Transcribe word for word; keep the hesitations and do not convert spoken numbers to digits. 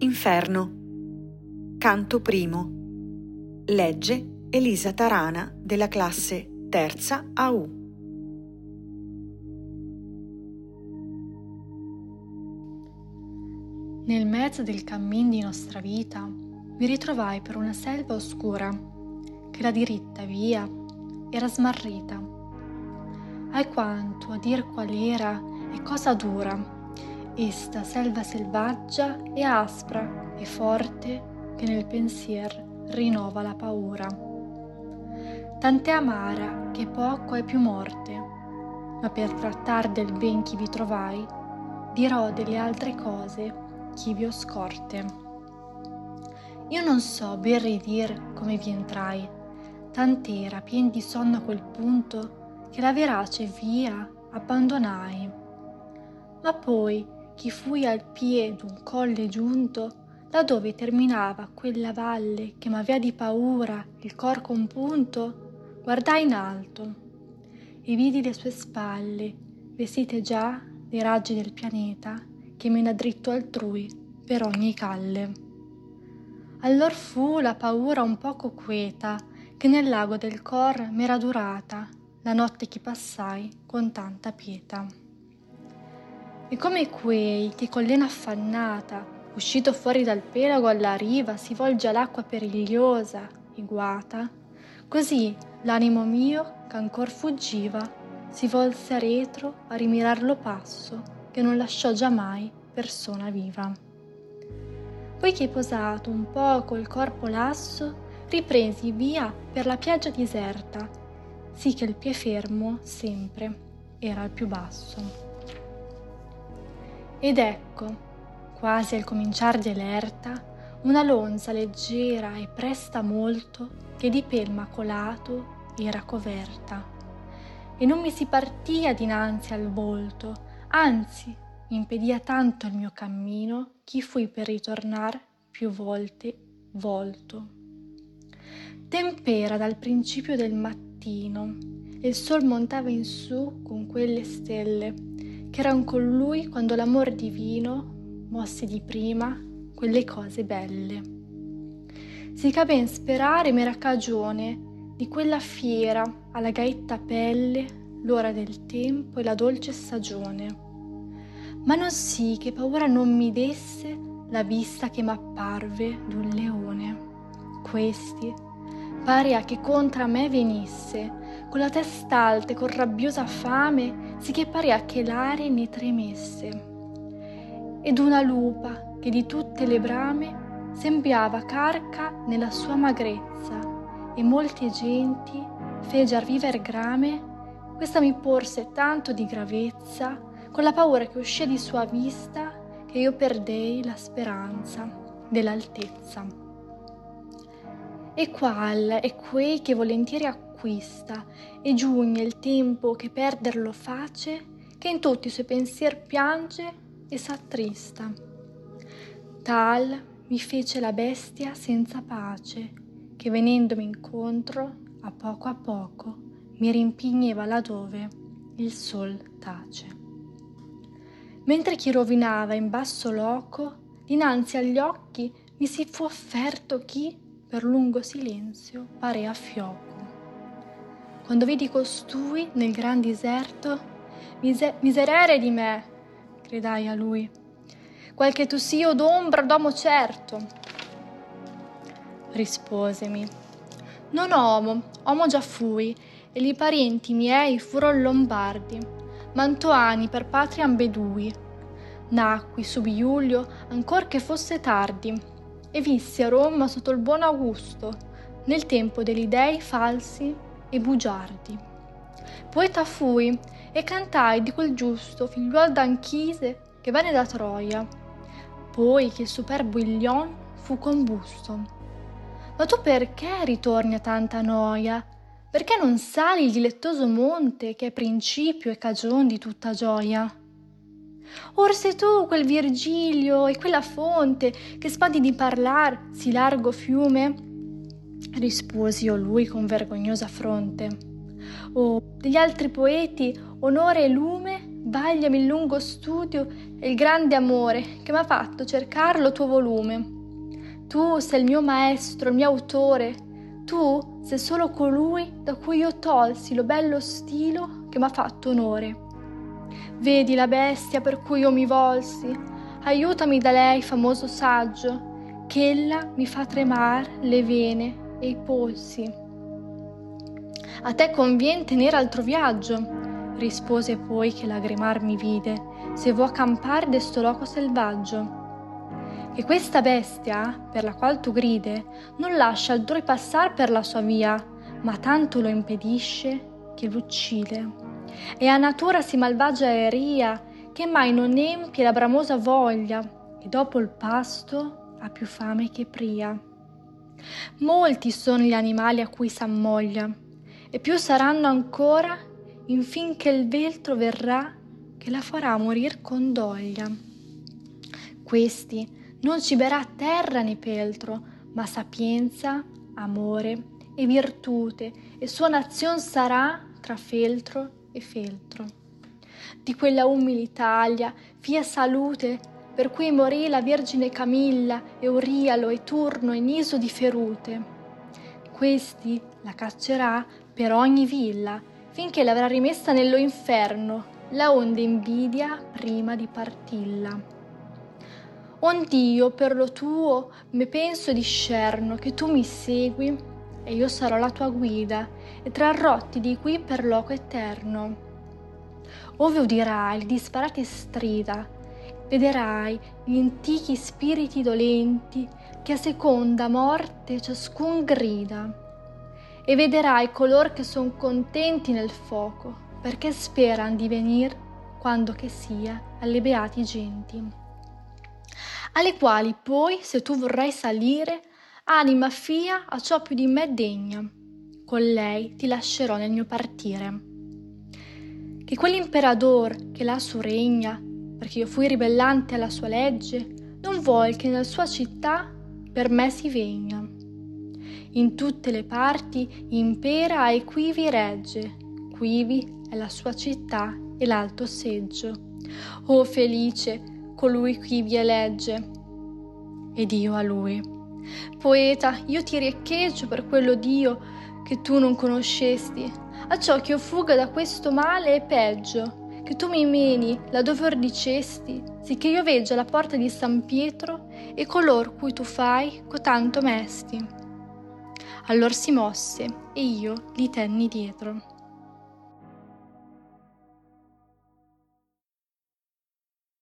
Inferno. Canto primo. Legge Elisa Tarana della classe terza A U. Nel mezzo del cammin di nostra vita mi ritrovai per una selva oscura che la diritta via era smarrita. Alquanto a dir qual era e cosa dura esta selva selvaggia e aspra e forte che nel pensier rinnova la paura. Tant'è amara che poco è più morte, ma per trattar del ben chi vi trovai dirò delle altre cose chi vi ho scorte. Io non so ben ridir come vi entrai, tant'era pien di sonno a quel punto che la verace via abbandonai. Ma poi chi fui al pie d'un colle giunto, da dove terminava quella valle che m'avea di paura il cor compunto, guardai in alto e vidi le sue spalle vestite già dei raggi del pianeta che mena dritto altrui per ogni calle. Allor fu la paura un poco queta che nel lago del cor m'era durata la notte che passai con tanta pietà. E come quei che con lena affannata, uscito fuori dal pelago alla riva, si volge all'acqua perigliosa e guata, così l'animo mio ch'ancor fuggiva si volse a retro a rimirar lo passo che non lasciò giammai persona viva. Poi che posato un poco il corpo lasso, ripresi via per la piaggia deserta, sì che il pie fermo sempre era al più basso. Ed ecco, quasi al cominciar di l'erta, una lonza leggera e presta molto che di pel macolato era coverta, e non mi si partia dinanzi al volto, anzi mi impedia tanto il mio cammino chi fui per ritornar più volte volto. Tempera dal principio del mattino e il sol montava in su con quelle stelle che eran con lui quando l'amor divino mosse di prima quelle cose belle. Si ca ben sperare m'era cagione di quella fiera alla gaetta pelle l'ora del tempo e la dolce stagione, ma non sì che paura non mi desse la vista che m'apparve d'un leone. Questi parea che contra me venisse con la testa alta e con rabbiosa fame, sì che parea che l'aria ne tremesse, ed una lupa che di tutte le brame sembiava carca nella sua magrezza, e molte genti fegiar viver grame. Questa mi porse tanto di gravezza con la paura che uscì di sua vista che io perdei la speranza dell'altezza. E qual è quei che volentieri acquista e giugne il tempo che perderlo face, che in tutti i suoi pensier piange e s'attrista. Tal mi fece la bestia senza pace, che venendomi incontro a poco a poco mi rimpigneva laddove il sol tace. Mentre chi rovinava in basso loco, dinanzi agli occhi mi si fu offerto chi per lungo silenzio parea fioco. Quando vidi costui nel gran diserto, mise- miserere di me, gridai a lui, qualche tu sia d'ombra d'uomo certo. Risposemi, non omo, omo già fui, e li parenti miei furon lombardi, mantoani per patria ambedui. Nacqui subi Iulio ancor che fosse tardi, e vissi a Roma sotto il buon Augusto, nel tempo degli dei falsi e bugiardi. Poeta fui e cantai di quel giusto figliuol d'Anchise che venne da Troia, poi che il superbo Ilion fu combusto. Ma tu perché ritorni a tanta noia? Perché non sali il dilettoso monte che è principio e cagion di tutta gioia? Or sei tu quel Virgilio e quella fonte che spandi di parlar sì largo fiume? Risposi io lui con vergognosa fronte. O degli altri poeti onore e lume, vagliami il lungo studio è il grande amore che m'ha fatto cercar lo tuo volume. Tu sei il mio maestro, il mio autore, tu sei solo colui da cui io tolsi lo bello stilo che m'ha fatto onore. Vedi la bestia per cui io mi volsi, aiutami da lei, famoso saggio, che ella mi fa tremar le vene e i polsi. A te convien tenere altro viaggio, rispose poi che lagrimar mi vide, se vo' accampar de sto loco selvaggio. Che questa bestia, per la qual tu gride, non lascia altrui passar per la sua via, ma tanto lo impedisce che l'uccide. E a natura si malvagia e ria, che mai non empie la bramosa voglia, e dopo il pasto ha più fame che pria. Molti sono gli animali a cui s'ammoglia, e più saranno ancora, infin che il veltro verrà che la farà morir con doglia. Questi non ciberà terra né peltro, ma sapienza, amore e virtute, e sua nazion sarà tra feltro e feltro. Di quella umile Italia fia salute, per cui morì la Vergine Camilla, e Urialo, e Turno, e Niso di Ferute. Questi la caccerà per ogni villa, finché l'avrà rimessa nello inferno, la onde invidia prima di partilla. Ond'io per lo tuo me penso e discerno che tu mi segui, e io sarò la tua guida, e trarrotti di qui per loco eterno. Ove udirai le disparate strida, vederai gli antichi spiriti dolenti, che a seconda morte ciascun grida, e vederai color che son contenti nel foco, perché speran di venir quando che sia alle beati genti. Alle quali poi, se tu vorrai salire, anima fia a ciò più di me degna, con lei ti lascerò nel mio partire. Che quell'imperador che lassù regna, perché io fui ribellante alla sua legge, non vuol che nella sua città per me si vegna. In tutte le parti impera e quivi regge, quivi è la sua città e l'alto seggio. Oh felice colui quivi elegge, ed io a lui. Poeta, io ti rieccheggio per quello Dio che tu non conoscesti, a ciò che io fuga da questo male e peggio, che tu mi meni là dove or dicesti, sicché io veggia la porta di San Pietro e color cui tu fai cotanto mesti. Allor si mosse e io li tenni dietro.